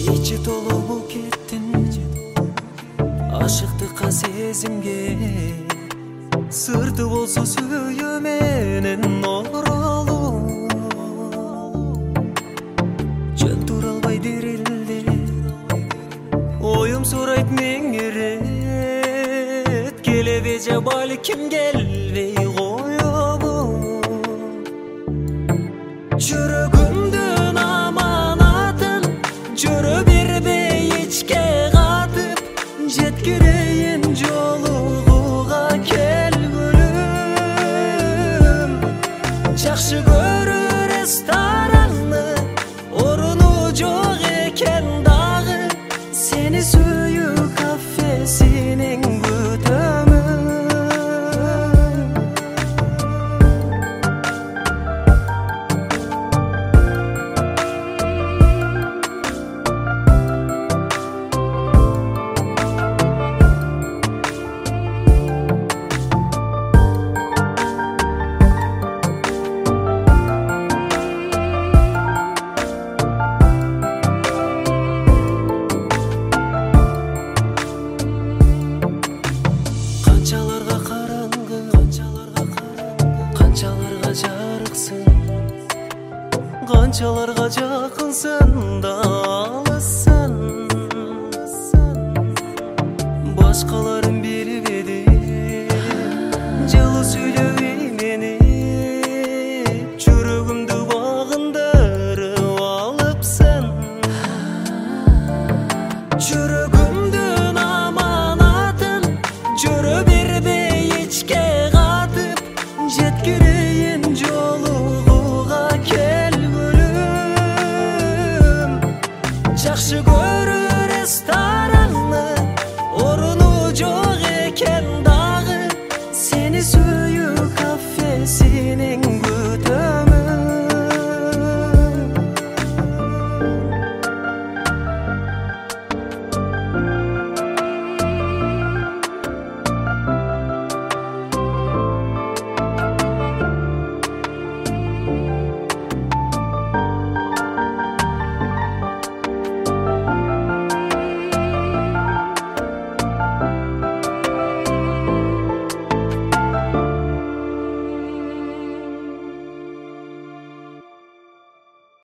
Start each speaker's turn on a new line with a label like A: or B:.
A: içi толуп кеттин ашыктыкка сезимге сырты болсо сүйүү менен оролуу жөн тура албай дирилде оюм сурайт меңирет келеби же балким келбей коёбу жүрөгүмдүн аманатын жүрө бербей эчке катып жеткирейин жолугуга келгүлүм жакшы көрүү ресторанны оруну жок экен дагы сени сүйүү кафесинен күтөмүн канчаларга жакынсың да алыссың башкаларын билбеди жылуу сүйлөбөй менип жүрөгүмдү багындырып алыпсың жүрөгүмдүн аманатын жүрө бербей эчке катып жеткирейин жолугуга келгүлүм жакшы